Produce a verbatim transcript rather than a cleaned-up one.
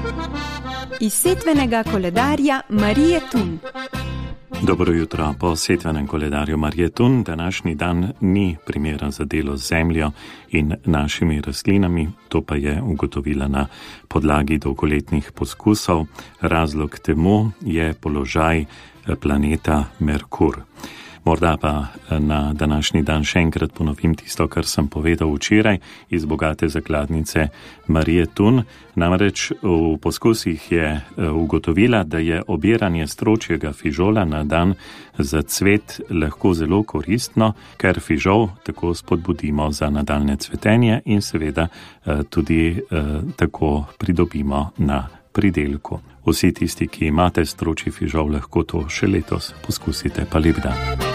Iz setvenega koledarja Marije Tun. Dobro jutro. Po setvenem koledarju Marije Tun današnji dan ni primeren za delo z zemljo in našimi rastlinami, to pa je ugotovila na podlagi dolgoletnih poskusov. Razlog temu je položaj planeta Merkur. Morda pa na današnji dan še enkrat ponovim tisto, kar sem povedal včeraj iz bogate zakladnice Marije Tun. Namreč v poskusih je ugotovila, da je obiranje stročjega fižola na dan za cvet lahko zelo koristno, ker fižol tako spodbudimo za nadaljne cvetenje in seveda tudi tako pridobimo na pridelku. Vsi tisti, ki imate stročji fižol, lahko to še letos poskusite. Pa lep dan.